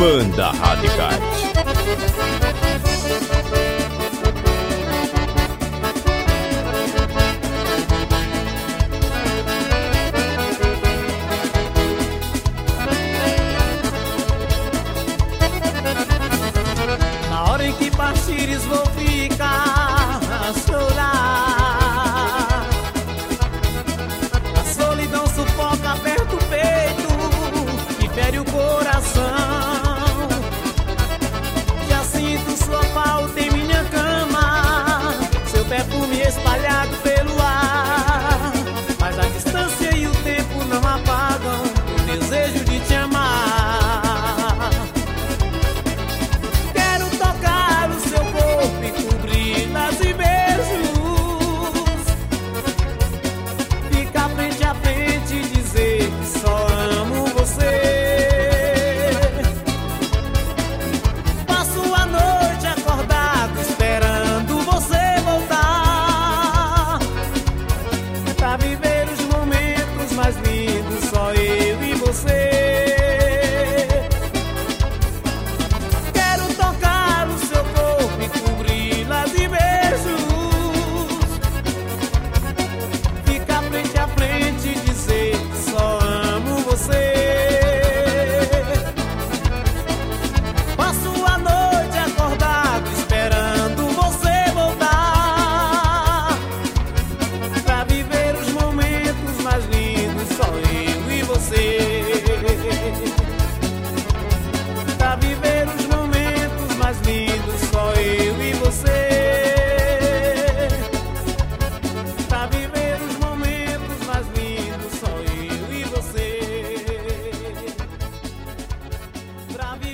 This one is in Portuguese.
Banda Radicais. Na hora em que partires vou ficar a chorar. A solidão sufoca, aperta o peito e fere o coração. Já sinto sua falta em minha cama, seu perfume espalhado pelo ar. Mas a distância e o tempo não apagam o desejo de te amar. Quero tocar o seu corpo e cobri-las de beijos, ficar frente a frente e dizer que só amo você. Passo a noite acordado esperando você voltar, pra viver os momentos mais lindos, só eu e você. Quero tocar o seu corpo e cobri-las de beijos, ficar frente a frente e dizer que só amo você. Passo a noite acordado esperando você voltar, pra viver os momentos mais lindos, só eu e você. Pra viver os momentos mais lindos, só eu e você. Pra viver os momentos mais lindos, só eu e você. Pra